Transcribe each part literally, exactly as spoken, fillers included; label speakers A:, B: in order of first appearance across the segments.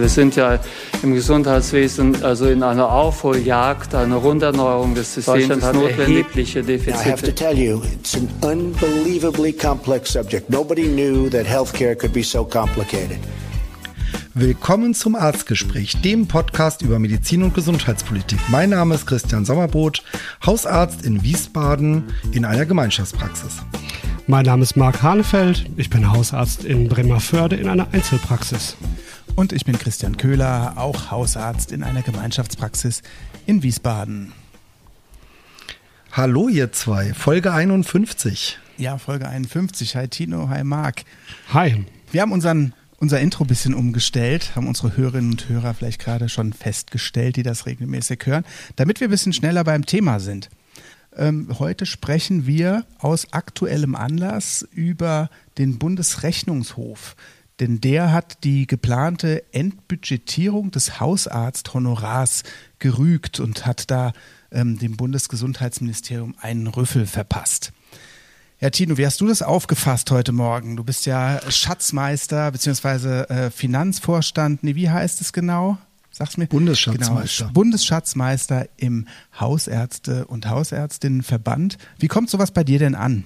A: Wir sind ja im Gesundheitswesen also in einer Aufholjagd, einer Runderneuerung des Systems. Deutschland hat erhebliche Defizite.
B: I have to tell you, it's an unbelievably complex subject. Nobody knew that healthcare could be so complicated.
C: Willkommen zum Arztgespräch, dem Podcast über Medizin und Gesundheitspolitik. Mein Name ist Christian Sommerbrot, Hausarzt in Wiesbaden in einer Gemeinschaftspraxis.
D: Mein Name ist Marc Hanefeld, ich bin Hausarzt in Bremervörde in einer Einzelpraxis.
E: Und ich bin Christian Köhler, auch Hausarzt in einer Gemeinschaftspraxis in Wiesbaden.
C: Hallo ihr zwei, Folge einundfünfzig.
E: Ja, Folge einundfünfzig. Hi Tino, hi Marc.
D: Hi.
E: Wir haben unseren, unser Intro ein bisschen umgestellt, haben unsere Hörerinnen und Hörer vielleicht gerade schon festgestellt, die das regelmäßig hören, damit wir ein bisschen schneller beim Thema sind. Ähm, heute sprechen wir aus aktuellem Anlass über den Bundesrechnungshof. Denn der hat die geplante Entbudgetierung des Hausarzthonorars gerügt und hat da ähm, dem Bundesgesundheitsministerium einen Rüffel verpasst. Ja, Tino, wie hast du das aufgefasst heute Morgen? Du bist ja Schatzmeister bzw. Äh, Finanzvorstand. Nee, wie heißt es genau? Sag's mir.
C: Bundesschatzmeister.
E: Genau, Bundesschatzmeister im Hausärzte- und Hausärztinnenverband. Wie kommt sowas bei dir denn an?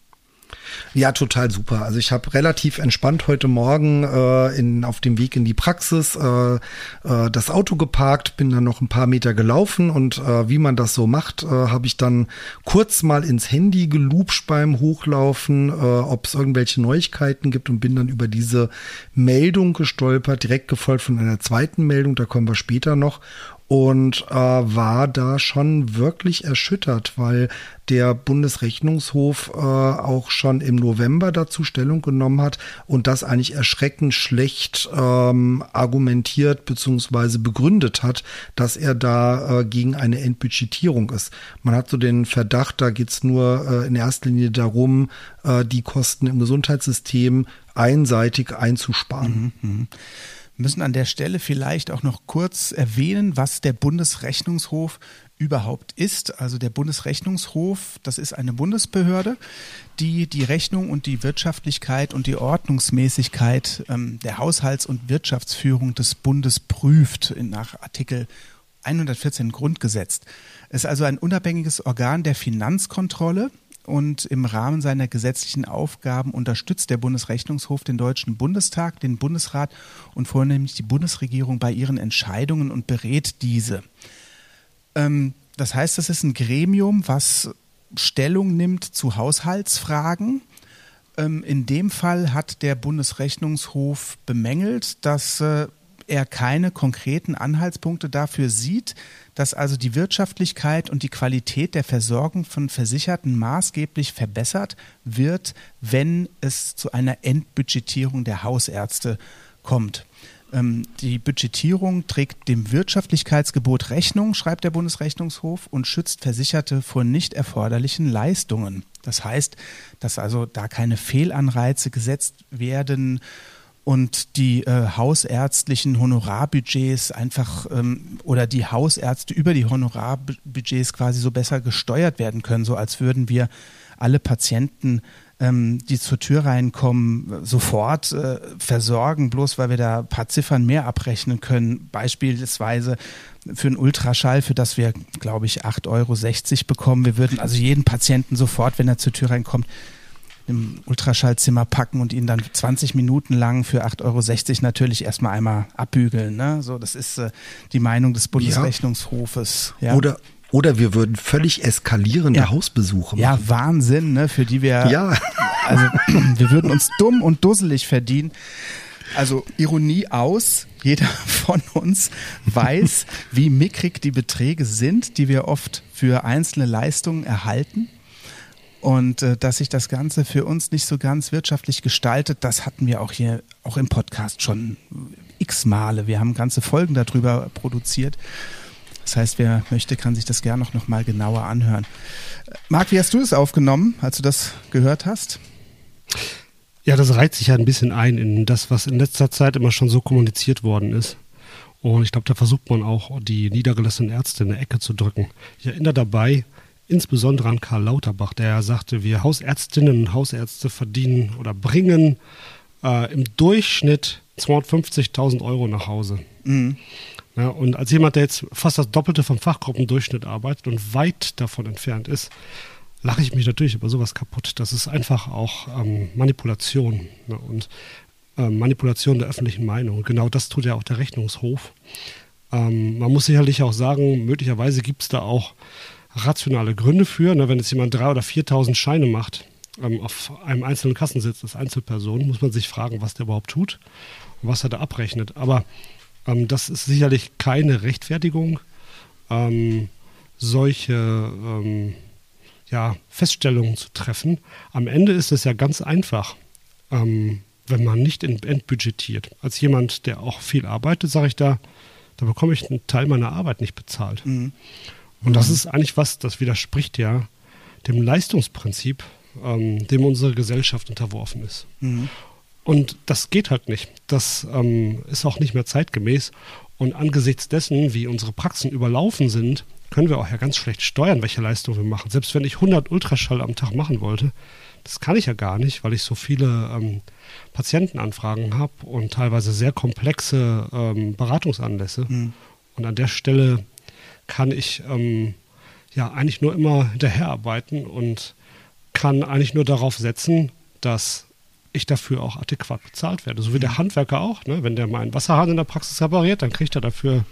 C: Ja, total super. Also ich habe relativ entspannt heute Morgen äh, in, auf dem Weg in die Praxis äh, äh, das Auto geparkt, bin dann noch ein paar Meter gelaufen und äh, wie man das so macht, äh, habe ich dann kurz mal ins Handy gelupscht beim Hochlaufen, äh, ob es irgendwelche Neuigkeiten gibt und bin dann über diese Meldung gestolpert, direkt gefolgt von einer zweiten Meldung, da kommen wir später noch. Und äh, war da schon wirklich erschüttert, weil der Bundesrechnungshof äh, auch schon im November dazu Stellung genommen hat und das eigentlich erschreckend schlecht ähm, argumentiert bzw. begründet hat, dass er da äh, gegen eine Entbudgetierung ist. Man hat so den Verdacht, da geht es nur äh, in erster Linie darum, äh, die Kosten im Gesundheitssystem einseitig einzusparen.
E: Mhm, mh. Wir müssen an der Stelle vielleicht auch noch kurz erwähnen, was der Bundesrechnungshof überhaupt ist. Also der Bundesrechnungshof, das ist eine Bundesbehörde, die die Rechnung und die Wirtschaftlichkeit und die Ordnungsmäßigkeit ähm, der Haushalts- und Wirtschaftsführung des Bundes prüft nach Artikel hundertvierzehn Grundgesetz. Es ist also ein unabhängiges Organ der Finanzkontrolle. Und im Rahmen seiner gesetzlichen Aufgaben unterstützt der Bundesrechnungshof den Deutschen Bundestag, den Bundesrat und vornehmlich die Bundesregierung bei ihren Entscheidungen und berät diese. Ähm, das heißt, das ist ein Gremium, was Stellung nimmt zu Haushaltsfragen. Ähm, in dem Fall hat der Bundesrechnungshof bemängelt, dass äh, er keine konkreten Anhaltspunkte dafür sieht, dass also die Wirtschaftlichkeit und die Qualität der Versorgung von Versicherten maßgeblich verbessert wird, wenn es zu einer Entbudgetierung der Hausärzte kommt. Ähm, die Budgetierung trägt dem Wirtschaftlichkeitsgebot Rechnung, schreibt der Bundesrechnungshof, und schützt Versicherte vor nicht erforderlichen Leistungen. Das heißt, dass also da keine Fehlanreize gesetzt werden und die äh, hausärztlichen Honorarbudgets einfach ähm, oder die Hausärzte über die Honorarbudgets quasi so besser gesteuert werden können, so als würden wir alle Patienten, ähm, die zur Tür reinkommen, sofort äh, versorgen, bloß weil wir da ein paar Ziffern mehr abrechnen können. Beispielsweise für einen Ultraschall, für das wir, glaube ich, acht Euro sechzig bekommen. Wir würden also jeden Patienten sofort, wenn er zur Tür reinkommt, im Ultraschallzimmer packen und ihn dann zwanzig Minuten lang für acht Euro sechzig natürlich erstmal einmal abbügeln. Ne? So, das ist äh, die Meinung des Bundesrechnungshofes. Ja.
C: Oder, oder wir würden völlig eskalierende ja. Hausbesuche machen.
E: Ja, Wahnsinn, ne? Für die wir,
C: ja.
E: also wir würden uns dumm und dusselig verdienen. Also Ironie aus, jeder von uns weiß, wie mickrig die Beträge sind, die wir oft für einzelne Leistungen erhalten. Und äh, dass sich das Ganze für uns nicht so ganz wirtschaftlich gestaltet, das hatten wir auch hier, auch im Podcast schon x Male. Wir haben ganze Folgen darüber produziert. Das heißt, wer möchte, kann sich das gerne noch mal genauer anhören. Marc, wie hast du es aufgenommen, als du das gehört hast?
D: Ja, das reiht sich ja ein bisschen ein in das, was in letzter Zeit immer schon so kommuniziert worden ist. Und ich glaube, da versucht man auch, die niedergelassenen Ärzte in eine Ecke zu drücken. Ich erinnere dabei insbesondere an Karl Lauterbach, der sagte, wir Hausärztinnen und Hausärzte verdienen oder bringen äh, im Durchschnitt zweihundertfünfzigtausend Euro nach Hause.
E: Mhm.
D: Ja, und als jemand, der jetzt fast das Doppelte vom Fachgruppendurchschnitt arbeitet und weit davon entfernt ist, lache ich mich natürlich über sowas kaputt. Das ist einfach auch ähm, Manipulation, ne? Und äh, Manipulation der öffentlichen Meinung. Genau das tut ja auch der Rechnungshof. Ähm, man muss sicherlich auch sagen, möglicherweise gibt es da auch rationale Gründe für. Ne? Wenn jetzt jemand drei- oder viertausend Scheine macht ähm, auf einem einzelnen Kassensitz als Einzelperson, muss man sich fragen, was der überhaupt tut und was er da abrechnet. Aber ähm, das ist sicherlich keine Rechtfertigung, ähm, solche ähm, ja, Feststellungen zu treffen. Am Ende ist es ja ganz einfach, ähm, wenn man nicht entbudgetiert. Als jemand, der auch viel arbeitet, sage ich da, da bekomme ich einen Teil meiner Arbeit nicht bezahlt. Mhm. Und das ist eigentlich was, das widerspricht ja dem Leistungsprinzip, ähm, dem unsere Gesellschaft unterworfen ist. Mhm. Und das geht halt nicht. Das ähm, ist auch nicht mehr zeitgemäß. Und angesichts dessen, wie unsere Praxen überlaufen sind, können wir auch ja ganz schlecht steuern, welche Leistung wir machen. Selbst wenn ich hundert Ultraschall am Tag machen wollte, das kann ich ja gar nicht, weil ich so viele ähm, Patientenanfragen habe und teilweise sehr komplexe ähm, Beratungsanlässe. Mhm. Und an der Stelle kann ich ähm, ja eigentlich nur immer hinterherarbeiten und kann eigentlich nur darauf setzen, dass ich dafür auch adäquat bezahlt werde. So wie der Handwerker auch. Ne? Wenn der meinen Wasserhahn in der Praxis repariert, dann kriegt er dafür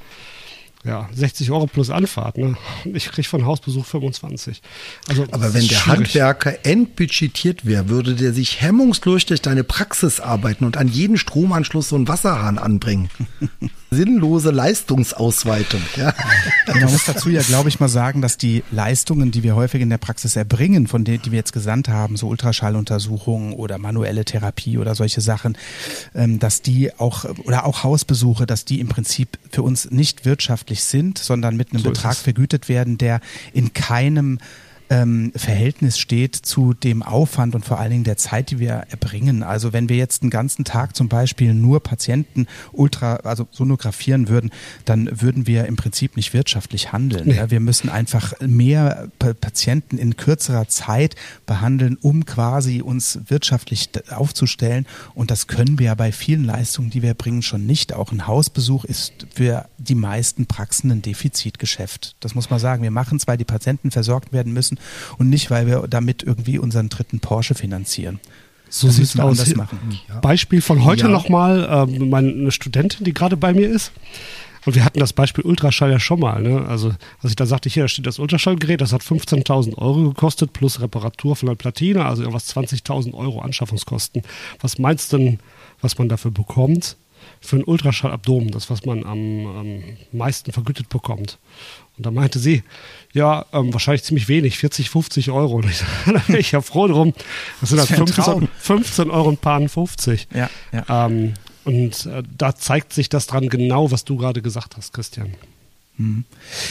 D: ja, sechzig Euro plus Anfahrt. Ne? Ich kriege von Hausbesuch fünfundzwanzig. Also,
C: aber wenn der schwierig. Handwerker entbudgetiert wäre, würde der sich hemmungslos durch deine Praxis arbeiten und an jeden Stromanschluss so einen Wasserhahn anbringen. Sinnlose Leistungsausweitung. Ja.
E: Man muss dazu ja, glaube ich, mal sagen, dass die Leistungen, die wir häufig in der Praxis erbringen, von denen, die wir jetzt gesandt haben, so Ultraschalluntersuchungen oder manuelle Therapie oder solche Sachen, dass die auch, oder auch Hausbesuche, dass die im Prinzip für uns nicht wirtschaftlich sind, sondern mit einem so Betrag vergütet werden, der in keinem ähm, Verhältnis steht zu dem Aufwand und vor allen Dingen der Zeit, die wir erbringen. Also wenn wir jetzt den ganzen Tag zum Beispiel nur Patienten ultra, also sonografieren würden, dann würden wir im Prinzip nicht wirtschaftlich handeln. Nee. Ja, wir müssen einfach mehr pa- Patienten in kürzerer Zeit behandeln, um quasi uns wirtschaftlich aufzustellen. Und das können wir ja bei vielen Leistungen, die wir bringen, schon nicht. Auch ein Hausbesuch ist für die meisten Praxen ein Defizitgeschäft. Das muss man sagen. Wir machen es, weil die Patienten versorgt werden müssen und nicht, weil wir damit irgendwie unseren dritten Porsche finanzieren.
D: So sieht es aus. Machen. Ja. Beispiel von heute ja. nochmal, äh, meine Studentin, die gerade bei mir ist. Und wir hatten das Beispiel Ultraschall ja schon mal. Ne? Also als ich da sagte, hier, da steht das Ultraschallgerät, das hat fünfzehntausend Euro gekostet plus Reparatur von der Platine, also irgendwas zwanzigtausend Euro Anschaffungskosten. Was meinst du denn, was man dafür bekommt für ein Ultraschallabdomen, das, was man am, am meisten vergütet bekommt? Und da meinte sie, ja, ähm, wahrscheinlich ziemlich wenig, vierzig, fünfzig Euro. Und ich, da wäre ich ja froh drum. Das sind das halt fünfzehn, fünfzehn Euro und paar fünfzig. Ja, ja. Ähm, und äh, da zeigt sich das dran genau, was du gerade gesagt hast, Christian.
C: Mhm.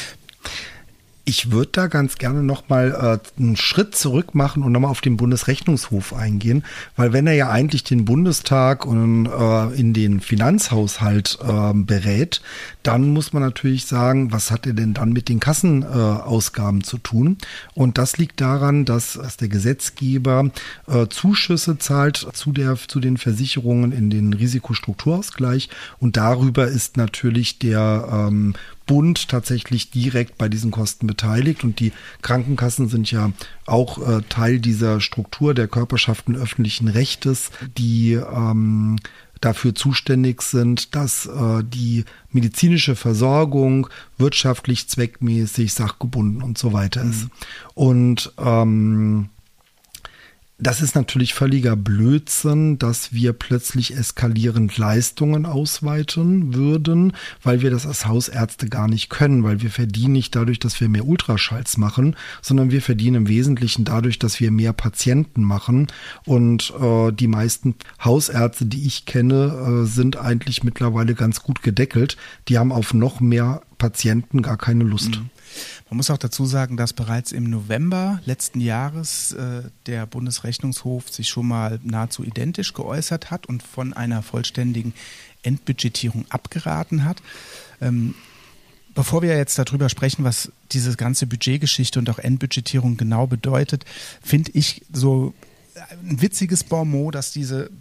C: Ich würde da ganz gerne nochmal äh, einen Schritt zurück machen und nochmal auf den Bundesrechnungshof eingehen, weil wenn er ja eigentlich den Bundestag und äh, in den Finanzhaushalt äh, berät, dann muss man natürlich sagen, was hat er denn dann mit den Kassenausgaben äh, zu tun? Und das liegt daran, dass, dass der Gesetzgeber äh, Zuschüsse zahlt zu, der, zu den Versicherungen in den Risikostrukturausgleich und darüber ist natürlich der ähm, Bund tatsächlich direkt bei diesen Kosten beteiligt und die Krankenkassen sind ja auch äh, Teil dieser Struktur der Körperschaften öffentlichen Rechtes, die ähm, dafür zuständig sind, dass äh, die medizinische Versorgung wirtschaftlich, zweckmäßig, sachgebunden und so weiter ist. Mhm. Und ähm, das ist natürlich völliger Blödsinn, dass wir plötzlich eskalierend Leistungen ausweiten würden, weil wir das als Hausärzte gar nicht können, weil wir verdienen nicht dadurch, dass wir mehr Ultraschalls machen, sondern wir verdienen im Wesentlichen dadurch, dass wir mehr Patienten machen. Und äh, die meisten Hausärzte, die ich kenne, äh, sind eigentlich mittlerweile ganz gut gedeckelt. Die haben auf noch mehr Patienten gar keine Lust.
E: Mhm. Man muss auch dazu sagen, dass bereits im November letzten Jahres äh, der Bundesrechnungshof sich schon mal nahezu identisch geäußert hat und von einer vollständigen Entbudgetierung abgeraten hat. Ähm, bevor wir jetzt darüber sprechen, was diese ganze Budgetgeschichte und auch Entbudgetierung genau bedeutet, finde ich so ein witziges Bonmot, dass diese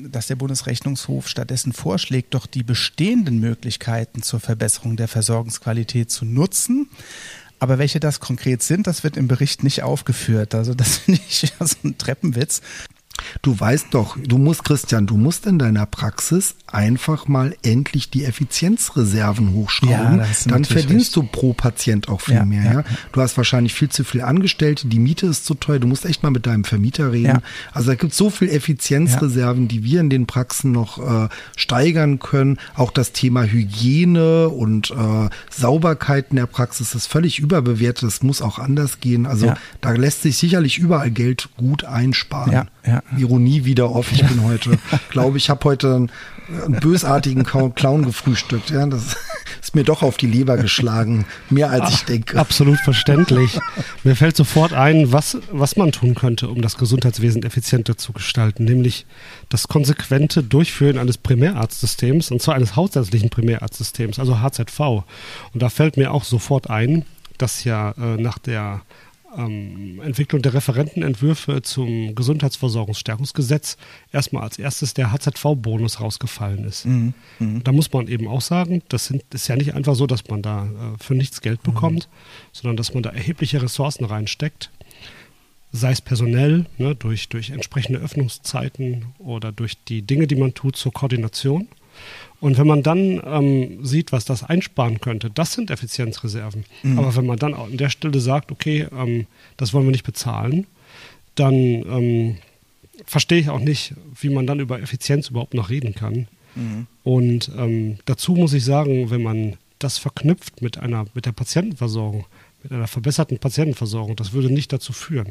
E: dass der Bundesrechnungshof stattdessen vorschlägt, doch die bestehenden Möglichkeiten zur Verbesserung der Versorgungsqualität zu nutzen. Aber welche das konkret sind, das wird im Bericht nicht aufgeführt. Also das finde ich so ein Treppenwitz.
C: Du weißt doch, du musst, Christian, du musst in deiner Praxis einfach mal endlich die Effizienzreserven hochschrauben. Ja, dann verdienst recht. Du pro Patient auch viel ja, mehr. Ja. Ja? Du hast wahrscheinlich viel zu viel Angestellte, die Miete ist zu teuer. Du musst echt mal mit deinem Vermieter reden. Ja. Also da gibt es so viel Effizienzreserven, ja. die wir in den Praxen noch äh, steigern können. Auch das Thema Hygiene und äh, Sauberkeit in der Praxis ist völlig überbewertet. Das muss auch anders gehen. Also ja. da lässt sich sicherlich überall Geld gut einsparen.
E: Ja, ja.
C: Ironie wieder oft. Ich bin heute, glaube ich, habe heute einen, einen bösartigen Clown gefrühstückt. Ja, das ist mir doch auf die Leber geschlagen. Mehr als ich denke.
D: Absolut verständlich. Mir fällt sofort ein, was, was man tun könnte, um das Gesundheitswesen effizienter zu gestalten. Nämlich das konsequente Durchführen eines Primärarztsystems, und zwar eines hausärztlichen Primärarztsystems, also H Z V. Und da fällt mir auch sofort ein, dass ja äh, nach der Ähm, Entwicklung der Referentenentwürfe zum Gesundheitsversorgungsstärkungsgesetz erstmal als erstes der H Z V-Bonus rausgefallen ist. Mhm. Mhm. Da muss man eben auch sagen, das sind, ist ja nicht einfach so, dass man da äh, für nichts Geld bekommt, mhm. sondern dass man da erhebliche Ressourcen reinsteckt, sei es personell, ne, durch, durch entsprechende Öffnungszeiten oder durch die Dinge, die man tut zur Koordination. Und wenn man dann ähm, sieht, was das einsparen könnte, das sind Effizienzreserven. Mhm. Aber wenn man dann an der Stelle sagt, okay, ähm, das wollen wir nicht bezahlen, dann ähm, verstehe ich auch nicht, wie man dann über Effizienz überhaupt noch reden kann. Mhm. Und ähm, dazu muss ich sagen, wenn man das verknüpft mit einer, mit der Patientenversorgung, mit einer verbesserten Patientenversorgung, das würde nicht dazu führen.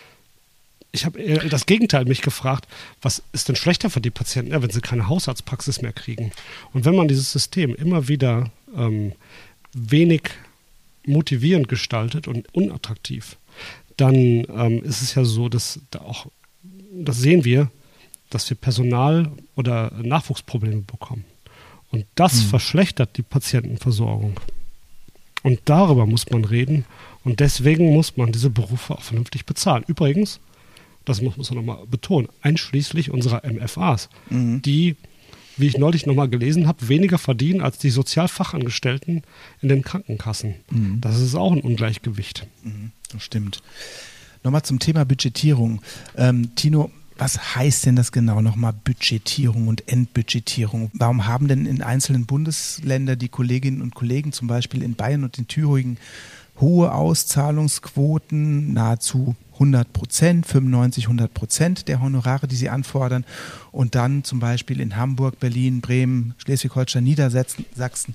D: Ich habe eher das Gegenteil mich gefragt, was ist denn schlechter für die Patienten, ja, wenn sie keine Hausarztpraxis mehr kriegen? Und wenn man dieses System immer wieder ähm, wenig motivierend gestaltet und unattraktiv, dann ähm, ist es ja so, dass da auch, das sehen wir, dass wir Personal- oder Nachwuchsprobleme bekommen. Und das hm. verschlechtert die Patientenversorgung. Und darüber muss man reden. Und deswegen muss man diese Berufe auch vernünftig bezahlen. Übrigens, das muss man nochmal betonen, einschließlich unserer M F As, mhm. die, wie ich neulich nochmal gelesen habe, weniger verdienen als die Sozialfachangestellten in den Krankenkassen. Mhm. Das ist auch ein Ungleichgewicht.
E: Mhm, das stimmt. Nochmal zum Thema Budgetierung. Ähm, Tino, was heißt denn das genau nochmal, Budgetierung und Entbudgetierung? Warum haben denn in einzelnen Bundesländern die Kolleginnen und Kollegen, zum Beispiel in Bayern und in Thüringen, hohe Auszahlungsquoten, nahezu hundert Prozent, fünfundneunzig, hundert Prozent der Honorare, die sie anfordern, und dann zum Beispiel in Hamburg, Berlin, Bremen, Schleswig-Holstein, Niedersachsen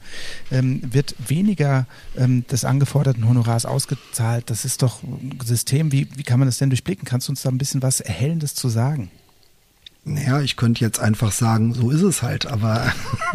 E: ähm, wird weniger ähm, des angeforderten Honorars ausgezahlt. Das ist doch ein System. Wie, wie kann man das denn durchblicken? Kannst du uns da ein bisschen was Erhellendes zu sagen?
C: Naja, ich könnte jetzt einfach sagen, so ist es halt, aber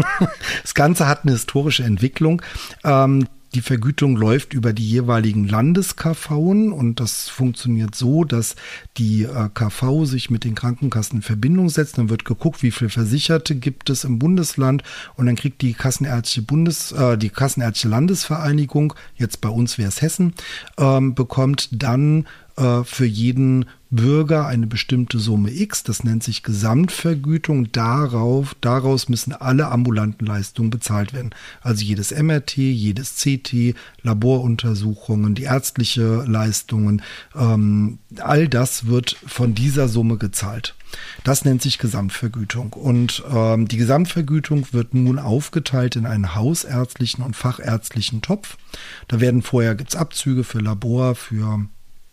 C: das Ganze hat eine historische Entwicklung. Ähm, Die Vergütung läuft über die jeweiligen Landes-K Vs und das funktioniert so, dass die äh, K V sich mit den Krankenkassen in Verbindung setzt. Dann wird geguckt, wie viele Versicherte gibt es im Bundesland, und dann kriegt die Kassenärztliche Bundes, äh, die Kassenärztliche Landesvereinigung, jetzt bei uns wäre es Hessen, ähm, bekommt dann äh, für jeden Bürger eine bestimmte Summe X, das nennt sich Gesamtvergütung. Darauf, daraus müssen alle ambulanten Leistungen bezahlt werden. Also jedes M R T, jedes C T, Laboruntersuchungen, die ärztliche Leistungen, ähm, all das wird von dieser Summe gezahlt. Das nennt sich Gesamtvergütung. Und ähm, die Gesamtvergütung wird nun aufgeteilt in einen hausärztlichen und fachärztlichen Topf. Da werden vorher, gibt's Abzüge für Labor, für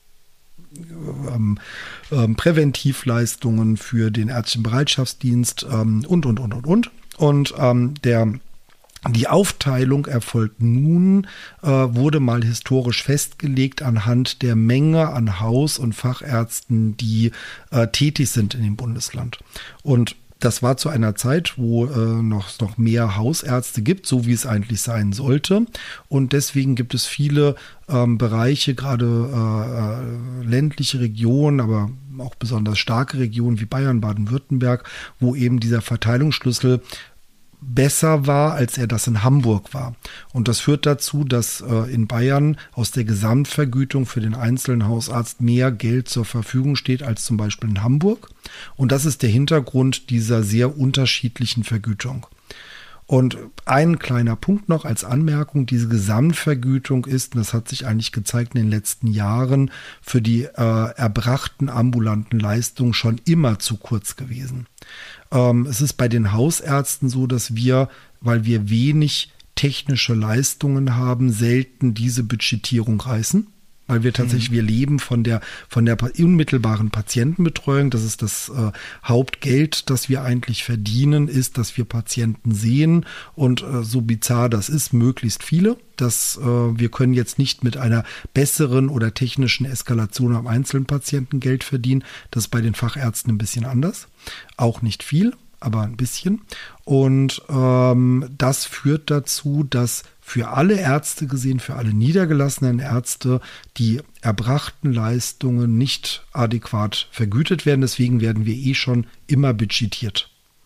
C: Ähm, ähm, Präventivleistungen, für den ärztlichen Bereitschaftsdienst ähm, und, und, und, und, und. Und ähm, der, die Aufteilung erfolgt nun, äh, wurde mal historisch festgelegt anhand der Menge an Haus- und Fachärzten, die äh, tätig sind in dem Bundesland. Und das war zu einer Zeit, wo äh, noch, noch mehr Hausärzte gibt, so wie es eigentlich sein sollte. Und deswegen gibt es viele ähm, Bereiche, gerade äh, ländliche Regionen, aber auch besonders starke Regionen wie Bayern, Baden-Württemberg, wo eben dieser Verteilungsschlüssel besser war, als er das in Hamburg war. Und das führt dazu, dass äh, in Bayern aus der Gesamtvergütung für den einzelnen Hausarzt mehr Geld zur Verfügung steht als zum Beispiel in Hamburg. Und das ist der Hintergrund dieser sehr unterschiedlichen Vergütung. Und ein kleiner Punkt noch als Anmerkung, diese Gesamtvergütung ist, und das hat sich eigentlich gezeigt in den letzten Jahren, für die äh, erbrachten ambulanten Leistungen schon immer zu kurz gewesen. Ähm, es ist bei den Hausärzten so, dass wir, weil wir wenig technische Leistungen haben, selten diese Budgetierung reißen. Weil wir tatsächlich, mhm. wir leben von der, von der unmittelbaren Patientenbetreuung. Das ist das äh, Hauptgeld, das wir eigentlich verdienen, ist, dass wir Patienten sehen und äh, so bizarr das ist, möglichst viele. Das, äh, wir können jetzt nicht mit einer besseren oder technischen Eskalation am einzelnen Patienten Geld verdienen. Das ist bei den Fachärzten ein bisschen anders. Auch nicht viel, aber ein bisschen. Und ähm, das führt dazu, dass für alle Ärzte gesehen, für alle niedergelassenen Ärzte, die erbrachten Leistungen nicht adäquat vergütet werden. Deswegen werden wir eh schon immer budgetiert.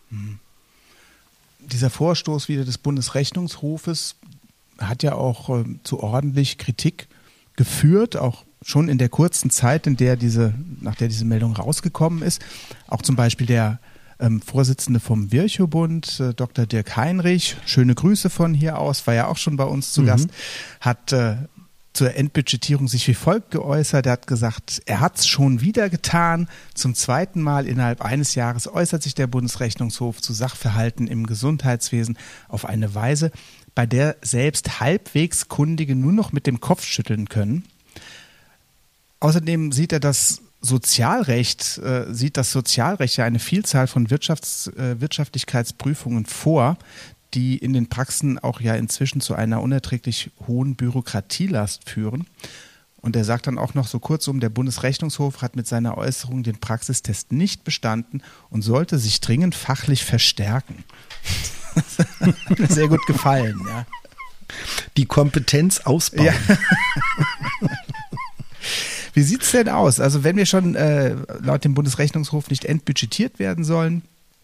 E: Dieser Vorstoß wieder des Bundesrechnungshofes hat ja auch äh, zu ordentlich Kritik geführt, auch schon in der kurzen Zeit, in der diese, nach der diese Meldung rausgekommen ist. Auch zum Beispiel der Ähm, Vorsitzende vom Virchow-Bund, äh, Doktor Dirk Heinrich, schöne Grüße von hier aus, war ja auch schon bei uns zu mhm. Gast, hat äh, zur Endbudgetierung sich wie folgt geäußert. Er hat gesagt, er hat es schon wieder getan. Zum zweiten Mal innerhalb eines Jahres äußert sich der Bundesrechnungshof zu Sachverhalten im Gesundheitswesen auf eine Weise, bei der selbst halbwegs Kundige nur noch mit dem Kopf schütteln können. Außerdem sieht er das Sozialrecht, äh, sieht das Sozialrecht ja eine Vielzahl von Wirtschafts-, äh, Wirtschaftlichkeitsprüfungen vor, die in den Praxen auch ja inzwischen zu einer unerträglich hohen Bürokratielast führen. Und er sagt dann auch noch so kurzum, der Bundesrechnungshof hat mit seiner Äußerung den Praxistest nicht bestanden und sollte sich dringend fachlich verstärken. Das hat mir sehr gut gefallen. Ja.
C: Die Kompetenz ausbauen. Ja.
E: Wie sieht es denn aus? Also wenn wir schon äh, laut dem Bundesrechnungshof nicht entbudgetiert werden sollen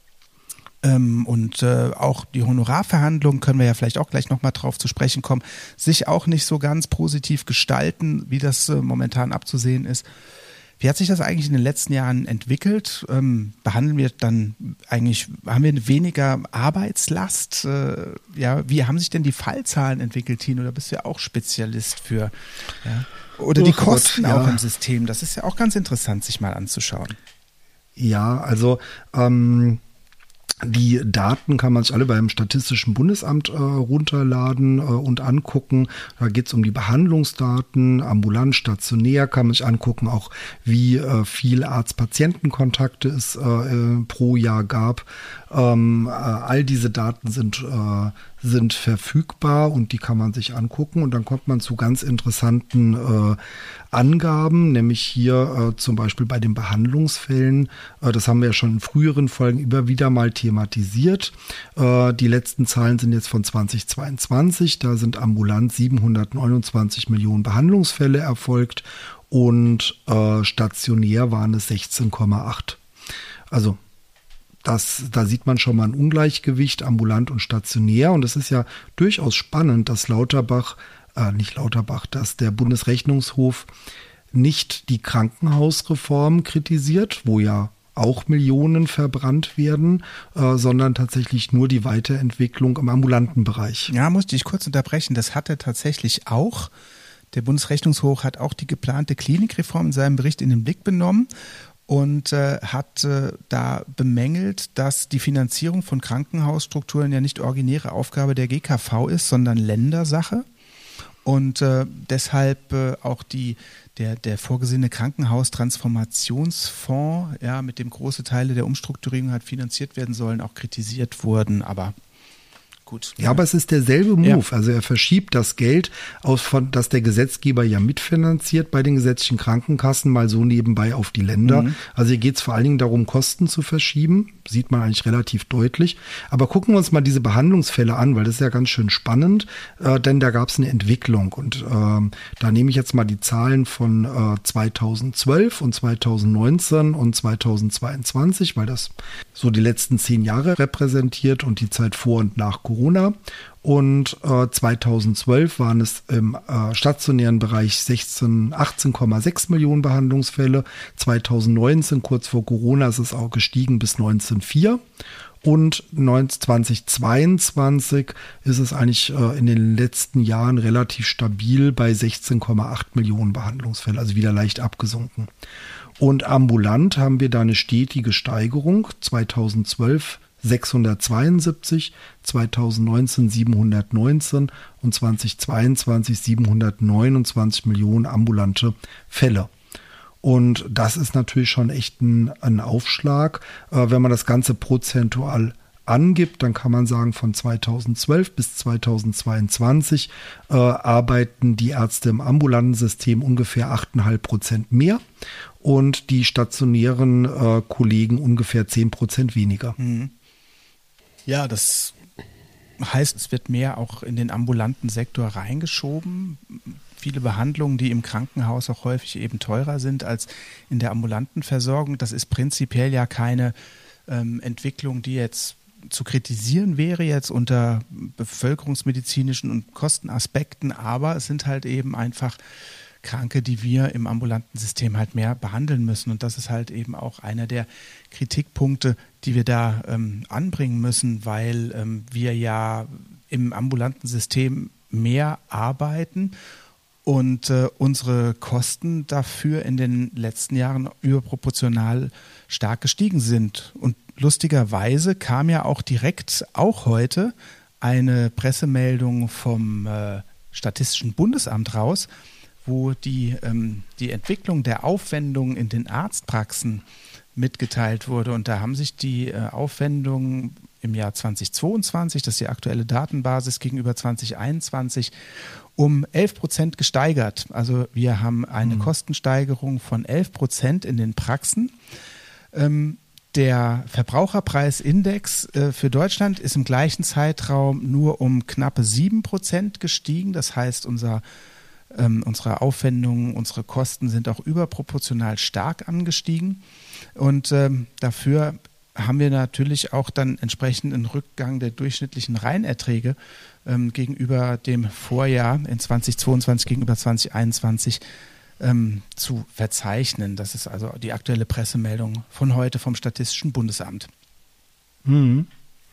E: ähm, und äh, auch die Honorarverhandlungen, können wir ja vielleicht auch gleich nochmal drauf zu sprechen kommen, sich auch nicht so ganz positiv gestalten, wie das äh, momentan abzusehen ist. Wie hat sich das eigentlich in den letzten Jahren entwickelt? Ähm, behandeln wir dann eigentlich, haben wir weniger Arbeitslast? Äh, ja, wie haben sich denn die Fallzahlen entwickelt, Tino? Da bist du ja auch Spezialist für. Ja. Oder die Kosten ja. auch im System. Das ist ja auch ganz interessant, sich mal anzuschauen.
C: Ja, also ähm, die Daten kann man sich alle beim Statistischen Bundesamt äh, runterladen äh, und angucken. Da geht es um die Behandlungsdaten, ambulant, stationär kann man sich angucken, auch wie äh, viel Arzt-Patienten-Kontakte es äh, pro Jahr gab. Ähm, äh, all diese Daten sind, äh, sind verfügbar und die kann man sich angucken und dann kommt man zu ganz interessanten äh, Angaben, nämlich hier äh, zum Beispiel bei den Behandlungsfällen, äh, das haben wir ja schon in früheren Folgen immer wieder mal thematisiert. Äh, die letzten Zahlen sind jetzt von zweitausendzweiundzwanzig, da sind ambulant siebenhundertneunundzwanzig Millionen Behandlungsfälle erfolgt und äh, stationär waren es sechzehn Komma acht. Also Das, da sieht man schon mal ein Ungleichgewicht, ambulant und stationär. Und es ist ja durchaus spannend, dass Lauterbach, äh, nicht Lauterbach, dass der Bundesrechnungshof nicht die Krankenhausreform kritisiert, wo ja auch Millionen verbrannt werden, äh, sondern tatsächlich nur die Weiterentwicklung im ambulanten Bereich.
E: Ja, musste ich kurz unterbrechen. Das hat er tatsächlich auch. Der Bundesrechnungshof hat auch die geplante Klinikreform in seinem Bericht in den Blick genommen. Und äh, hat äh, da bemängelt, dass die Finanzierung von Krankenhausstrukturen ja nicht originäre Aufgabe der G K V ist, sondern Ländersache. Und äh, deshalb äh, auch die, der, der vorgesehene Krankenhaustransformationsfonds, ja, mit dem große Teile der Umstrukturierung halt finanziert werden sollen, auch kritisiert wurden. Aber gut.
C: Ja, aber es ist derselbe Move. Ja. Also er verschiebt das Geld, aus von, das der Gesetzgeber ja mitfinanziert bei den gesetzlichen Krankenkassen, mal so nebenbei auf die Länder. Mhm. Also hier geht es vor allen Dingen darum, Kosten zu verschieben. Sieht man eigentlich relativ deutlich. Aber gucken wir uns mal diese Behandlungsfälle an, weil das ist ja ganz schön spannend, äh, denn da gab es eine Entwicklung. Und äh, da nehme ich jetzt mal die Zahlen von äh, zweitausendzwölf und zweitausendneunzehn und zweitausendzweiundzwanzig, weil das so die letzten zehn Jahre repräsentiert und die Zeit vor und nach Corona. Und äh, zweitausendzwölf waren es im äh, stationären Bereich sechzehn, achtzehn Komma sechs Millionen Behandlungsfälle. zweitausendneunzehn, kurz vor Corona, ist es auch gestiegen bis neunzehn Komma vier. Und zweitausendzweiundzwanzig ist es eigentlich äh, in den letzten Jahren relativ stabil bei sechzehn Komma acht Millionen Behandlungsfälle, also wieder leicht abgesunken. Und ambulant haben wir da eine stetige Steigerung. zweitausendzwölf sechshundertzweiundsiebzig, zweitausendneunzehn siebenhundertneunzehn und zweitausendzweiundzwanzig siebenhundertneunundzwanzig Millionen ambulante Fälle. Und das ist natürlich schon echt ein, ein Aufschlag. Äh, wenn man das Ganze prozentual angibt, dann kann man sagen, von zweitausendzwölf bis zweitausendzweiundzwanzig äh, arbeiten die Ärzte im ambulanten System ungefähr acht Komma fünf Prozent mehr und die stationären äh, Kollegen ungefähr zehn Prozent weniger.
E: Ja, das heißt, es wird mehr auch in den ambulanten Sektor reingeschoben. Viele Behandlungen, die im Krankenhaus auch häufig eben teurer sind als in der ambulanten Versorgung. Das ist prinzipiell ja keine ähm, Entwicklung, die jetzt zu kritisieren wäre, jetzt unter bevölkerungsmedizinischen und Kostenaspekten, aber es sind halt eben einfach Kranke, die wir im ambulanten System halt mehr behandeln müssen. Und das ist halt eben auch einer der Kritikpunkte, die wir da ähm, anbringen müssen, weil ähm, wir ja im ambulanten System mehr arbeiten und äh, unsere Kosten dafür in den letzten Jahren überproportional stark gestiegen sind. Und lustigerweise kam ja auch direkt, auch heute, eine Pressemeldung vom äh, Statistischen Bundesamt raus, wo die, ähm, die Entwicklung der Aufwendungen in den Arztpraxen mitgeteilt wurde. Und da haben sich die äh, Aufwendungen im Jahr zweitausendzweiundzwanzig, das ist die aktuelle Datenbasis, gegenüber zweitausendeinundzwanzig um elf Prozent gesteigert. Also wir haben eine mhm. Kostensteigerung von elf Prozent in den Praxen. Ähm, der Verbraucherpreisindex äh, für Deutschland ist im gleichen Zeitraum nur um knappe sieben Prozent gestiegen. Das heißt, unser Ähm, unsere Aufwendungen, unsere Kosten sind auch überproportional stark angestiegen und ähm, dafür haben wir natürlich auch dann entsprechend einen Rückgang der durchschnittlichen Reinerträge ähm, gegenüber dem Vorjahr in zweitausendzweiundzwanzig gegenüber zweitausendeinundzwanzig ähm, zu verzeichnen. Das ist also die aktuelle Pressemeldung von heute vom Statistischen Bundesamt.
C: Mhm.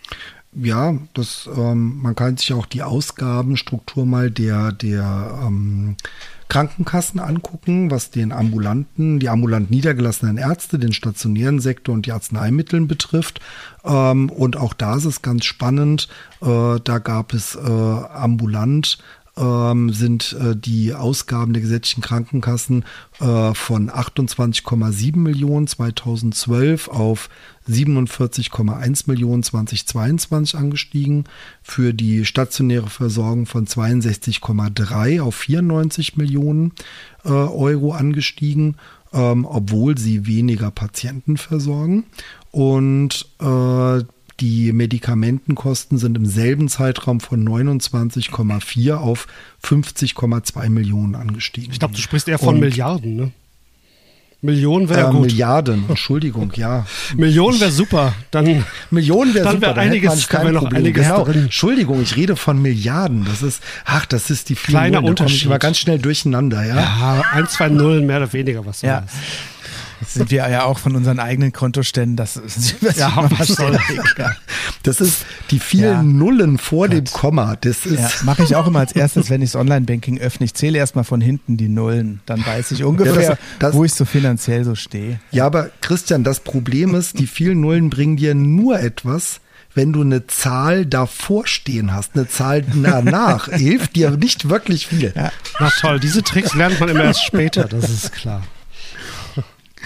C: Ja, das, ähm, man kann sich auch die Ausgabenstruktur mal der, der ähm, Krankenkassen angucken, was den ambulanten, die ambulant niedergelassenen Ärzte, den stationären Sektor und die Arzneimittel betrifft. Ähm, und auch da ist es ganz spannend. Äh, da gab es äh, ambulant ähm, sind äh, die Ausgaben der gesetzlichen Krankenkassen äh, von achtundzwanzig Komma sieben Millionen zweitausendzwölf auf siebenundvierzig Komma eins Millionen zweitausendzweiundzwanzig angestiegen, für die stationäre Versorgung von zweiundsechzig Komma drei auf vierundneunzig Millionen äh, Euro angestiegen, ähm, obwohl sie weniger Patienten versorgen. Und äh, die Medikamentenkosten sind im selben Zeitraum von neunundzwanzig Komma vier auf fünfzig Komma zwei Millionen angestiegen.
D: Ich glaube, du sprichst eher von Und, Milliarden, ne? Millionen wäre
C: äh,
D: gut.
C: Milliarden, Entschuldigung, ja.
D: Millionen wäre super. Dann,
C: Millionen wäre super,
D: wär
C: da
D: einiges,
C: hätte man kein
D: noch
C: Problem.
D: einiges
C: Genau.
D: drin.
C: Entschuldigung, ich rede von Milliarden. Das ist, ach, das ist die vielen
D: Kleiner
C: Nullen. Da komme ich
D: Unterschied.
C: immer ganz schnell durcheinander, ja.
D: Ja, ein, zwei Nullen mehr oder weniger, was soll
E: Ja.
D: das?
E: Das sind wir ja auch von unseren eigenen Kontoständen. Das ist
D: ja, was soll das?
C: Das ist die vielen
E: Ja.
C: Nullen vor
E: Gott.
C: dem Komma. Das ist
E: Ja, mache ich auch immer als erstes, wenn ich das Online-Banking öffne. Ich zähle erstmal von hinten die Nullen. Dann weiß ich ungefähr,
C: Ja, das- das-
E: wo ich so finanziell so stehe.
C: Ja, aber Christian, das Problem ist, die vielen Nullen bringen dir nur etwas, wenn du eine Zahl davor stehen hast. Eine Zahl danach hilft dir nicht wirklich viel.
E: Ja.
D: Na toll, diese Tricks lernt man immer erst später, das ist klar.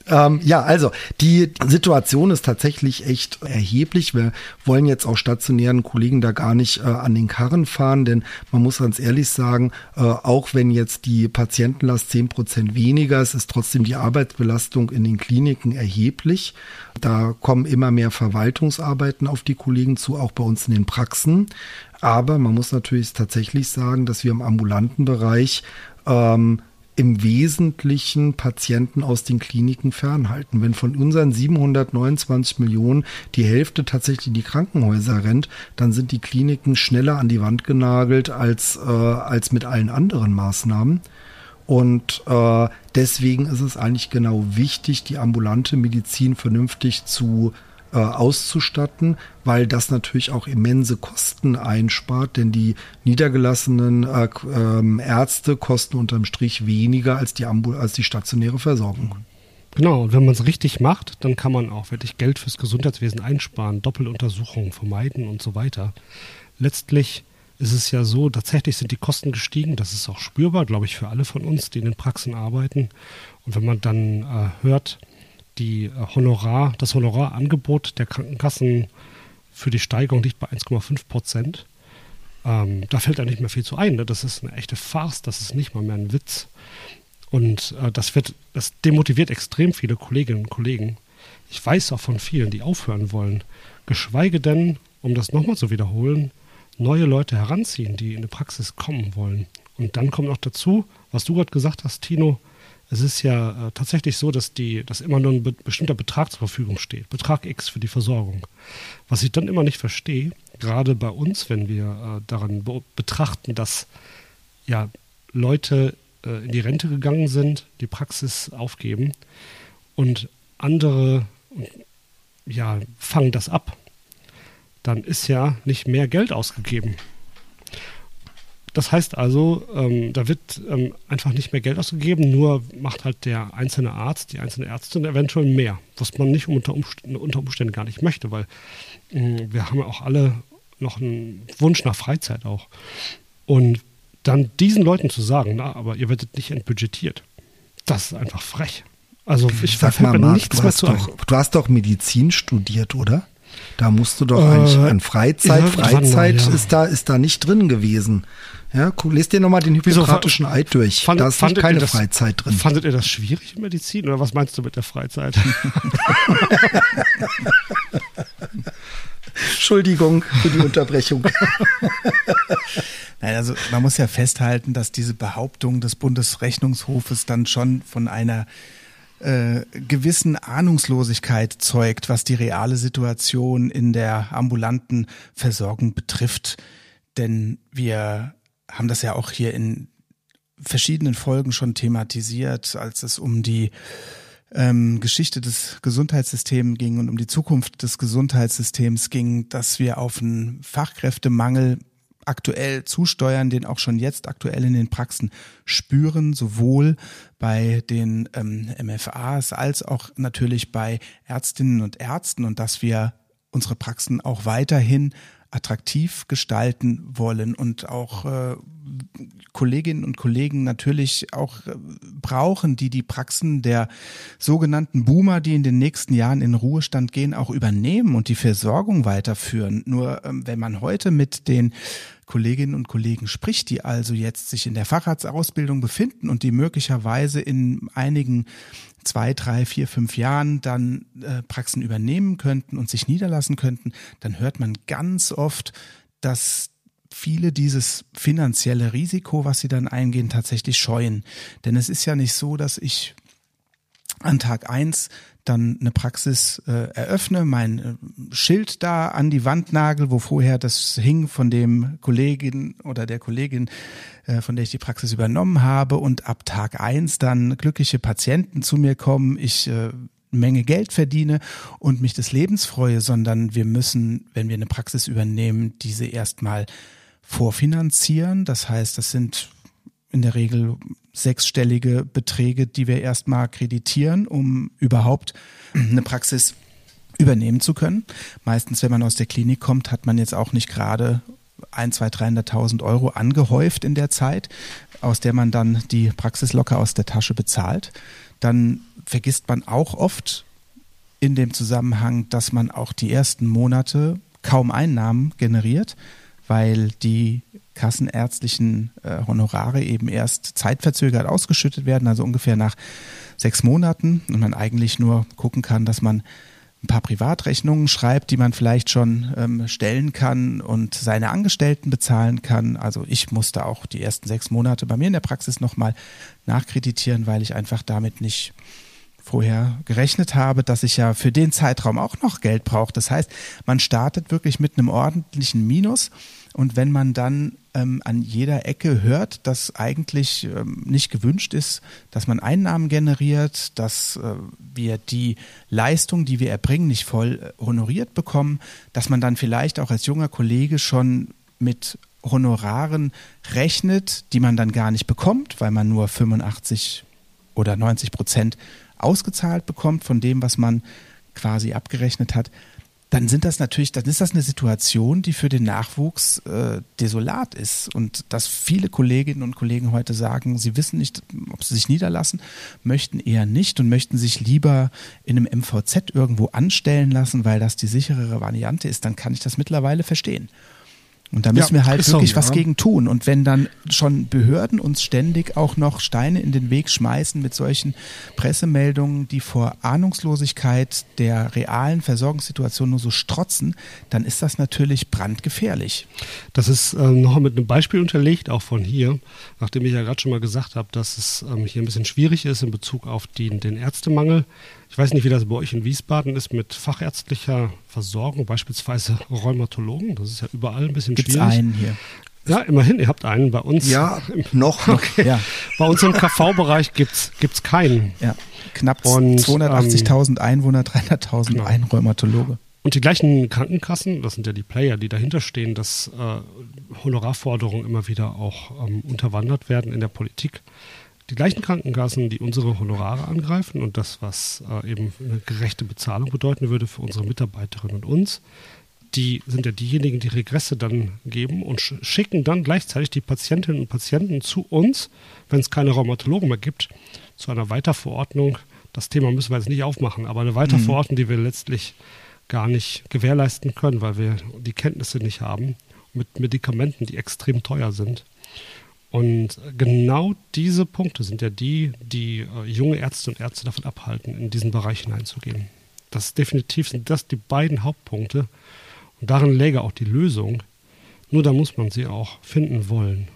C: Ähm, ja, also die Situation ist tatsächlich echt erheblich. Wir wollen jetzt auch stationären Kollegen da gar nicht äh, an den Karren fahren, denn man muss ganz ehrlich sagen, äh, auch wenn jetzt die Patientenlast zehn Prozent weniger ist, ist trotzdem die Arbeitsbelastung in den Kliniken erheblich. Da kommen immer mehr Verwaltungsarbeiten auf die Kollegen zu, auch bei uns in den Praxen. Aber man muss natürlich tatsächlich sagen, dass wir im ambulanten Bereich ähm, im Wesentlichen Patienten aus den Kliniken fernhalten. Wenn von unseren siebenhundertneunundzwanzig Millionen die Hälfte tatsächlich in die Krankenhäuser rennt, dann sind die Kliniken schneller an die Wand genagelt als, äh, als mit allen anderen Maßnahmen. Und äh, deswegen ist es eigentlich genau wichtig, die ambulante Medizin vernünftig zu äh, auszustatten, weil das natürlich auch immense Kosten einspart, denn die niedergelassenen äh, äh, Ärzte kosten unterm Strich weniger als die, Ambul- als die stationäre Versorgung.
D: Genau, und wenn man es richtig macht, dann kann man auch wirklich Geld fürs Gesundheitswesen einsparen, Doppeluntersuchungen vermeiden und so weiter. Letztlich ist es ja so, tatsächlich sind die Kosten gestiegen, das ist auch spürbar, glaube ich, für alle von uns, die in den Praxen arbeiten. Und wenn man dann äh, hört, die äh, Honorar, das Honorarangebot der Krankenkassen für die Steigerung liegt bei eins Komma fünf Prozent, ähm, da fällt ja nicht mehr viel zu ein. Ne? Das ist eine echte Farce, das ist nicht mal mehr ein Witz. Und äh, das wird, das demotiviert extrem viele Kolleginnen und Kollegen. Ich weiß auch von vielen, die aufhören wollen, geschweige denn, um das nochmal zu wiederholen, neue Leute heranziehen, die in die Praxis kommen wollen. Und dann kommt noch dazu, was du gerade gesagt hast, Tino, es ist ja äh, tatsächlich so, dass, die, dass immer nur ein be- bestimmter Betrag zur Verfügung steht, Betrag X für die Versorgung. Was ich dann immer nicht verstehe, gerade bei uns, wenn wir äh, daran be- betrachten, dass ja Leute äh, in die Rente gegangen sind, die Praxis aufgeben und andere ja, fangen das ab, dann ist ja nicht mehr Geld ausgegeben. Das heißt also, ähm, da wird ähm, einfach nicht mehr Geld ausgegeben, nur macht halt der einzelne Arzt, die einzelne Ärztin eventuell mehr, was man nicht unter Umständen, unter Umständen gar nicht möchte, weil äh, wir haben ja auch alle noch einen Wunsch nach Freizeit auch. Und dann diesen Leuten zu sagen, na, aber ihr werdet nicht entbudgetiert, das ist einfach frech. Also ich
C: Sag mal,
D: mir
C: Marc,
D: nichts
C: du,
D: mehr
C: hast
D: zu
C: doch, du hast doch Medizin studiert, oder? Da musst du doch
D: Äh,
C: eigentlich an Freizeit,
D: ja,
C: Freizeit
D: ja.
C: ist da ist da nicht drin gewesen. Ja, guck, lest dir nochmal den hippokratischen Eid durch.
D: Fand,
C: da ist nicht keine das, Freizeit drin.
D: Fandet ihr das schwierig in Medizin oder was meinst du mit der Freizeit?
C: Entschuldigung für die Unterbrechung.
E: Nein, also man muss ja festhalten, dass diese Behauptung des Bundesrechnungshofes dann schon von einer äh, gewissen Ahnungslosigkeit zeugt, was die reale Situation in der ambulanten Versorgung betrifft. Denn wir haben das ja auch hier in verschiedenen Folgen schon thematisiert, als es um die ähm, Geschichte des Gesundheitssystems ging und um die Zukunft des Gesundheitssystems ging, dass wir auf einen Fachkräftemangel aktuell zusteuern, den auch schon jetzt aktuell in den Praxen spüren, sowohl bei den ähm, M F As als auch natürlich bei Ärztinnen und Ärzten, und dass wir unsere Praxen auch weiterhin attraktiv gestalten wollen und auch äh, Kolleginnen und Kollegen natürlich auch äh, brauchen, die die Praxen der sogenannten Boomer, die in den nächsten Jahren in Ruhestand gehen, auch übernehmen und die Versorgung weiterführen. Nur ähm, wenn man heute mit den Kolleginnen und Kollegen spricht, die also jetzt sich in der Facharztausbildung befinden und die möglicherweise in einigen zwei, drei, vier, fünf Jahren dann äh, Praxen übernehmen könnten und sich niederlassen könnten, dann hört man ganz oft, dass viele dieses finanzielle Risiko, was sie dann eingehen, tatsächlich scheuen. Denn es ist ja nicht so, dass ich an Tag eins dann eine Praxis äh, eröffne, mein äh, Schild da an die Wand nagel, wo vorher das hing von dem Kollegin oder der Kollegin, äh, von der ich die Praxis übernommen habe, und ab Tag eins dann glückliche Patienten zu mir kommen, ich äh, eine Menge Geld verdiene und mich des Lebens freue, sondern wir müssen, wenn wir eine Praxis übernehmen, diese erstmal vorfinanzieren. Das heißt, das sind in der Regel sechsstellige Beträge, die wir erstmal kreditieren, um überhaupt eine Praxis übernehmen zu können. Meistens, wenn man aus der Klinik kommt, hat man jetzt auch nicht gerade ein, zwei, dreihunderttausend Euro angehäuft in der Zeit, aus der man dann die Praxis locker aus der Tasche bezahlt. Dann vergisst man auch oft in dem Zusammenhang, dass man auch die ersten Monate kaum Einnahmen generiert, weil die kassenärztlichen äh, Honorare eben erst zeitverzögert ausgeschüttet werden, also ungefähr nach sechs Monaten und man eigentlich nur gucken kann, dass man ein paar Privatrechnungen schreibt, die man vielleicht schon ähm, stellen kann und seine Angestellten bezahlen kann. Also ich musste auch die ersten sechs Monate bei mir in der Praxis nochmal nachkreditieren, weil ich einfach damit nicht vorher gerechnet habe, dass ich ja für den Zeitraum auch noch Geld brauche. Das heißt, man startet wirklich mit einem ordentlichen Minus und wenn man dann ähm, an jeder Ecke hört, dass eigentlich ähm, nicht gewünscht ist, dass man Einnahmen generiert, dass äh, wir die Leistung, die wir erbringen, nicht voll äh, honoriert bekommen, dass man dann vielleicht auch als junger Kollege schon mit Honoraren rechnet, die man dann gar nicht bekommt, weil man nur fünfundachtzig oder neunzig Prozent ausgezahlt bekommt von dem, was man quasi abgerechnet hat, dann sind das natürlich, dann ist das eine Situation, die für den Nachwuchs äh, desolat ist und dass viele Kolleginnen und Kollegen heute sagen, sie wissen nicht, ob sie sich niederlassen, möchten eher nicht und möchten sich lieber in einem M V Z irgendwo anstellen lassen, weil das die sicherere Variante ist, dann kann ich das mittlerweile verstehen. Und da müssen ja, wir halt wirklich so, was ja. gegen tun. Und wenn dann schon Behörden uns ständig auch noch Steine in den Weg schmeißen mit solchen Pressemeldungen, die vor Ahnungslosigkeit der realen Versorgungssituation nur so strotzen, dann ist das natürlich brandgefährlich.
D: Das ist äh, noch mit einem Beispiel unterlegt, auch von hier, nachdem ich ja gerade schon mal gesagt habe, dass es ähm, hier ein bisschen schwierig ist in Bezug auf den, den Ärztemangel. Ich weiß nicht, wie das bei euch in Wiesbaden ist mit fachärztlicher Versorgung, beispielsweise Rheumatologen. Das ist ja überall ein bisschen
E: Gibt's
D: schwierig.
E: Gibt's einen hier?
D: Ja, immerhin, ihr habt einen bei uns.
C: Ja, noch.
D: Okay. Ja. Bei uns im K V-Bereich gibt's gibt's keinen.
E: Ja, knapp zweihundertachtzigtausend ähm, Einwohner, dreihunderttausend genau. ein Rheumatologe.
D: Und die gleichen Krankenkassen, das sind ja die Player, die dahinter stehen, dass äh, Honorarforderungen immer wieder auch ähm, unterwandert werden in der Politik. Die gleichen Krankenkassen, die unsere Honorare angreifen und das, was äh, eben eine gerechte Bezahlung bedeuten würde für unsere Mitarbeiterinnen und uns, die sind ja diejenigen, die Regresse dann geben und sch- schicken dann gleichzeitig die Patientinnen und Patienten zu uns, wenn es keine Rheumatologen mehr gibt, zu einer Weiterverordnung. Das Thema müssen wir jetzt nicht aufmachen, aber eine Weiterverordnung, mhm. die wir letztlich gar nicht gewährleisten können, weil wir die Kenntnisse nicht haben, mit Medikamenten, die extrem teuer sind. Und genau diese Punkte sind ja die, die äh, junge Ärzte und Ärzte davon abhalten, in diesen Bereich hineinzugehen. Das definitiv sind das die beiden Hauptpunkte. Und darin läge auch die Lösung. Nur da muss man sie auch finden wollen.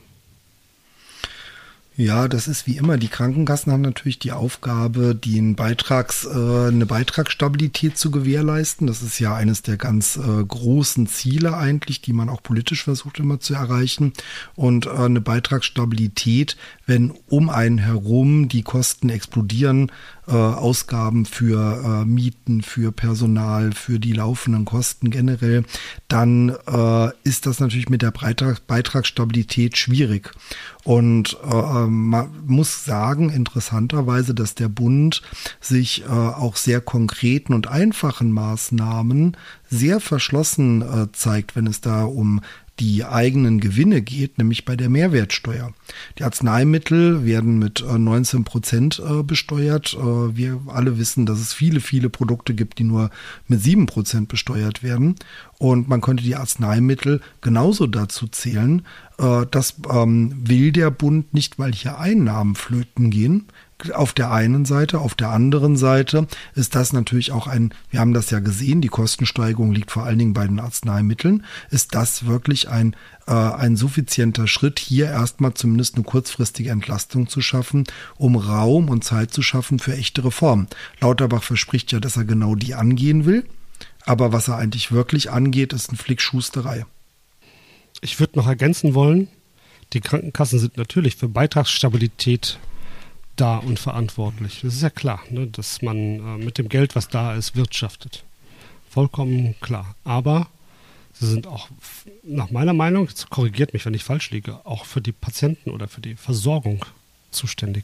C: Ja, das ist wie immer. Die Krankenkassen haben natürlich die Aufgabe, die einen Beitrags, äh, eine Beitragsstabilität zu gewährleisten. Das ist ja eines der ganz äh, großen Ziele eigentlich, die man auch politisch versucht immer zu erreichen. Und äh, eine Beitragsstabilität, wenn um einen herum die Kosten explodieren, äh, Ausgaben für äh, Mieten, für Personal, für die laufenden Kosten generell, dann äh, ist das natürlich mit der Beitrag, Beitragsstabilität schwierig. Und äh, man muss sagen, interessanterweise, dass der Bund sich äh, auch sehr konkreten und einfachen Maßnahmen sehr verschlossen äh, zeigt, wenn es da um die eigenen Gewinne geht, nämlich bei der Mehrwertsteuer. Die Arzneimittel werden mit äh, neunzehn Prozent äh, besteuert. Äh, wir alle wissen, dass es viele, viele Produkte gibt, die nur mit sieben Prozent besteuert werden. Und man könnte die Arzneimittel genauso dazu zählen. Äh, das ähm, will der Bund nicht, weil hier Einnahmen flöten gehen. Auf der einen Seite, auf der anderen Seite ist das natürlich auch ein, wir haben das ja gesehen, die Kostensteigerung liegt vor allen Dingen bei den Arzneimitteln, ist das wirklich ein, äh, ein suffizienter Schritt, hier erstmal zumindest eine kurzfristige Entlastung zu schaffen, um Raum und Zeit zu schaffen für echte Reformen. Lauterbach verspricht ja, dass er genau die angehen will, aber was er eigentlich wirklich angeht, ist eine Flickschusterei.
D: Ich würde noch ergänzen wollen, die Krankenkassen sind natürlich für Beitragsstabilität da und verantwortlich. Das ist ja klar, ne, dass man äh, mit dem Geld, was da ist, wirtschaftet. Vollkommen klar. Aber sie sind auch, nach meiner Meinung, jetzt korrigiert mich, wenn ich falsch liege, auch für die Patienten oder für die Versorgung zuständig.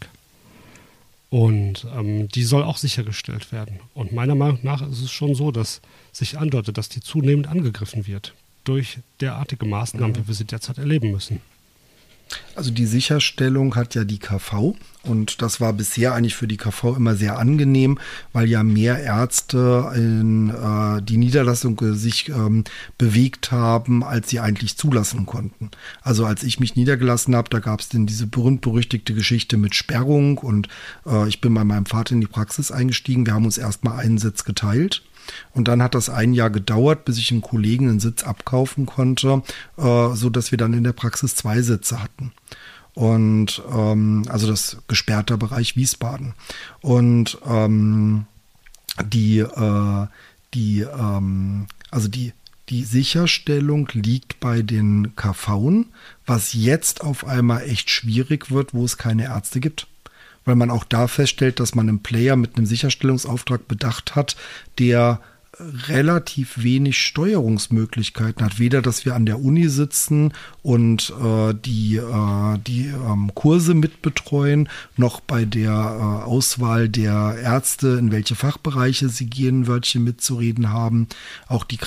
D: Und ähm, die soll auch sichergestellt werden. Und meiner Meinung nach ist es schon so, dass sich andeutet, dass die zunehmend angegriffen wird durch derartige Maßnahmen, mhm. wie wir sie derzeit erleben müssen.
C: Also die Sicherstellung hat ja die K V und das war bisher eigentlich für die K V immer sehr angenehm, weil ja mehr Ärzte in äh, die Niederlassung sich ähm, bewegt haben, als sie eigentlich zulassen konnten. Also als ich mich niedergelassen habe, da gab es denn diese berühmt-berüchtigte Geschichte mit Sperrung und äh, ich bin bei meinem Vater in die Praxis eingestiegen. Wir haben uns erstmal einen Sitz geteilt. Und dann hat das ein Jahr gedauert, bis ich einem Kollegen einen Sitz abkaufen konnte, äh, so dass wir dann in der Praxis zwei Sitze hatten. Und ähm, also das gesperrter Bereich Wiesbaden. Und ähm, die, äh, die, ähm, also die, die Sicherstellung liegt bei den K V'n, was jetzt auf einmal echt schwierig wird, wo es keine Ärzte gibt. Weil man auch da feststellt, dass man einen Player mit einem Sicherstellungsauftrag bedacht hat, der relativ wenig Steuerungsmöglichkeiten hat. Weder, dass wir an der Uni sitzen und äh, die, äh, die ähm, Kurse mitbetreuen, noch bei der äh, Auswahl der Ärzte, in welche Fachbereiche sie gehen, ein Wörtchen mitzureden haben. Auch die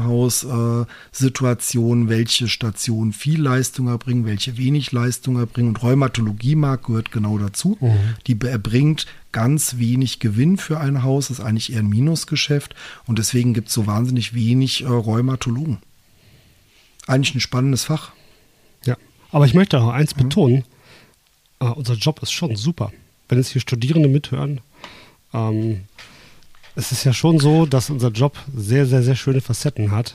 C: Krankenhaussituation, äh, welche Stationen viel Leistung erbringen, welche wenig Leistung erbringen. Und Rheumatologie, Marc, gehört genau dazu. Mhm. Die erbringt ganz wenig Gewinn für ein Haus, ist eigentlich eher ein Minusgeschäft und deswegen gibt es so wahnsinnig wenig äh, Rheumatologen. Eigentlich ein spannendes Fach.
D: Ja, aber ich möchte auch eins mhm. betonen, äh, unser Job ist schon super. Wenn jetzt hier Studierende mithören, ähm, es ist ja schon so, dass unser Job sehr, sehr, sehr schöne Facetten hat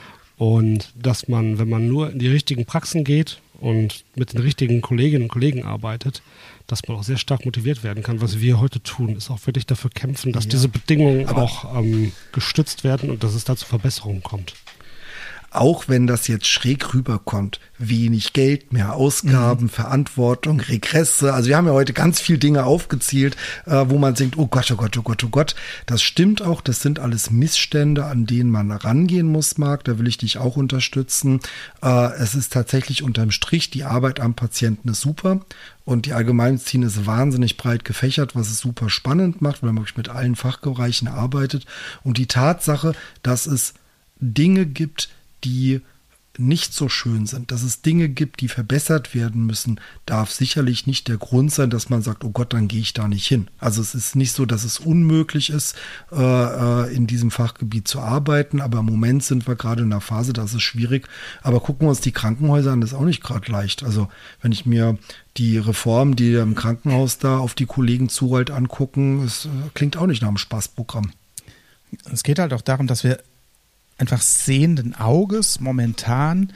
D: und dass man, wenn man nur in die richtigen Praxen geht und mit den richtigen Kolleginnen und Kollegen arbeitet, dass man auch sehr stark motiviert werden kann. Was wir heute tun, ist auch wirklich dafür kämpfen, dass ja. diese Bedingungen Aber auch ähm, gestützt werden und dass es da zu Verbesserungen kommt.
C: Auch wenn das jetzt schräg rüberkommt, wenig Geld, mehr Ausgaben, mhm. Verantwortung, Regresse. Also wir haben ja heute ganz viele Dinge aufgezählt, äh, wo man denkt, oh Gott, oh Gott, oh Gott, oh Gott. Das stimmt auch, das sind alles Missstände, an denen man rangehen muss, Marc. Da will ich dich auch unterstützen. Äh, es ist tatsächlich unterm Strich, die Arbeit am Patienten ist super. Und die Allgemeinmedizin ist wahnsinnig breit gefächert, was es super spannend macht, weil man mit allen Fachbereichen arbeitet. Und die Tatsache, dass es Dinge gibt, die nicht so schön sind, dass es Dinge gibt, die verbessert werden müssen, darf sicherlich nicht der Grund sein, dass man sagt, oh Gott, dann gehe ich da nicht hin. Also es ist nicht so, dass es unmöglich ist, äh, in diesem Fachgebiet zu arbeiten, aber im Moment sind wir gerade in einer Phase, da ist es schwierig. Aber gucken wir uns die Krankenhäuser an, das ist auch nicht gerade leicht. Also wenn ich mir die Reform, die im Krankenhaus da auf die Kollegen zurollt, angucken, es äh, klingt auch nicht nach einem Spaßprogramm.
E: Es geht halt auch darum, dass wir einfach sehenden Auges momentan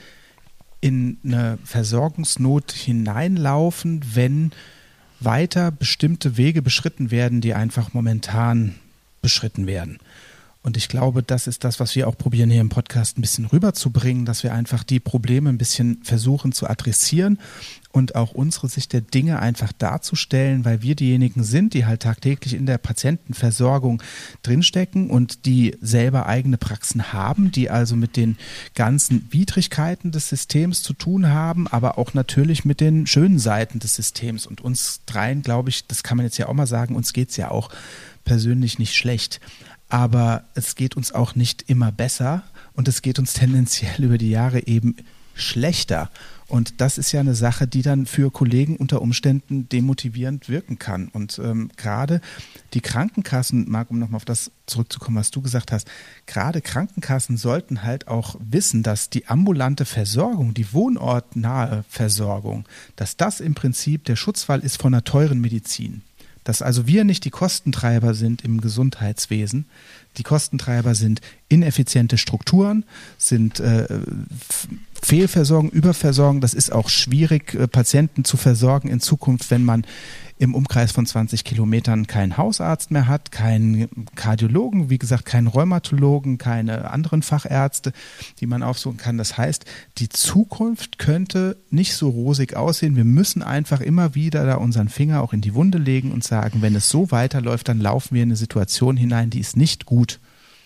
E: in eine Versorgungsnot hineinlaufen, wenn weiter bestimmte Wege beschritten werden, die einfach momentan beschritten werden. Und ich glaube, das ist das, was wir auch probieren, hier im Podcast ein bisschen rüberzubringen, dass wir einfach die Probleme ein bisschen versuchen zu adressieren und auch unsere Sicht der Dinge einfach darzustellen, weil wir diejenigen sind, die halt tagtäglich in der Patientenversorgung drinstecken und die selber eigene Praxen haben, die also mit den ganzen Widrigkeiten des Systems zu tun haben, aber auch natürlich mit den schönen Seiten des Systems. Und uns dreien, glaube ich, das kann man jetzt ja auch mal sagen, uns geht es ja auch persönlich nicht schlecht. Aber es geht uns auch nicht immer besser und es geht uns tendenziell über die Jahre eben schlechter. Und das ist ja eine Sache, die dann für Kollegen unter Umständen demotivierend wirken kann. Und ähm, gerade die Krankenkassen, Marc, um nochmal auf das zurückzukommen, was du gesagt hast, gerade Krankenkassen sollten halt auch wissen, dass die ambulante Versorgung, die wohnortnahe Versorgung, dass das im Prinzip der Schutzwall ist von einer teuren Medizin. Dass also wir nicht die Kostentreiber sind im Gesundheitswesen. Die Kostentreiber sind ineffiziente Strukturen, sind äh, Fehlversorgung, Überversorgung. Das ist auch schwierig, äh, Patienten zu versorgen in Zukunft, wenn man im Umkreis von zwanzig Kilometern keinen Hausarzt mehr hat, keinen Kardiologen, wie gesagt, keinen Rheumatologen, keine anderen Fachärzte, die man aufsuchen kann. Das heißt, die Zukunft könnte nicht so rosig aussehen. Wir müssen einfach immer wieder da unseren Finger auch in die Wunde legen und sagen, wenn es so weiterläuft, dann laufen wir in eine Situation hinein, die ist nicht gut.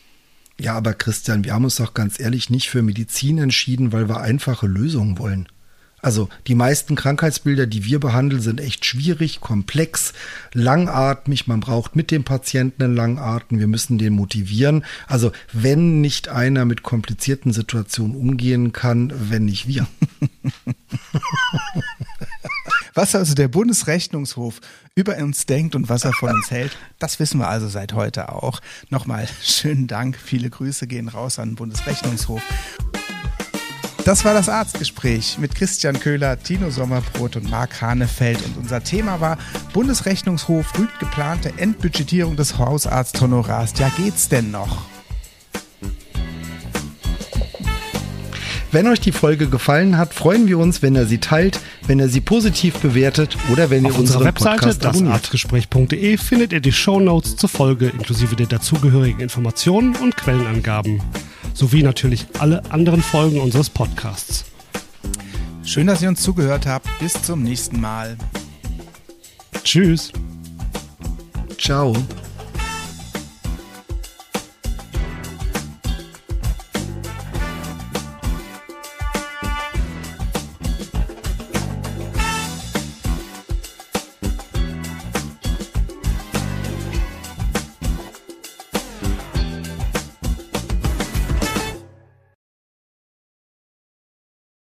C: Ja, aber Christian, wir haben uns doch ganz ehrlich nicht für Medizin entschieden, weil wir einfache Lösungen wollen. Also die meisten Krankheitsbilder, die wir behandeln, sind echt schwierig, komplex, langatmig. Man braucht mit dem Patienten einen Langatmen. Wir müssen den motivieren. Also wenn nicht einer mit komplizierten Situationen umgehen kann, wenn nicht wir.
E: Was also der Bundesrechnungshof über uns denkt und was er von uns hält, das wissen wir also seit heute auch. Nochmal schönen Dank, viele Grüße gehen raus an den Bundesrechnungshof. Das war das Arztgespräch mit Christian Köhler, Tino Sommerbrot und Marc Hanefeld. Und unser Thema war: Bundesrechnungshof rügt geplante Endbudgetierung des Hausarzthonorars. Ja, geht's denn noch?
C: Wenn euch die Folge gefallen hat, freuen wir uns, wenn ihr sie teilt, wenn ihr sie positiv bewertet oder wenn ihr
D: Auf
C: unseren
D: unserer Webseite
C: Podcast abonniert.
D: das arztgespräch punkt de findet ihr die Shownotes zur Folge inklusive der dazugehörigen Informationen und Quellenangaben. Sowie natürlich alle anderen Folgen unseres Podcasts.
E: Schön, dass ihr uns zugehört habt. Bis zum nächsten Mal.
D: Tschüss.
C: Ciao.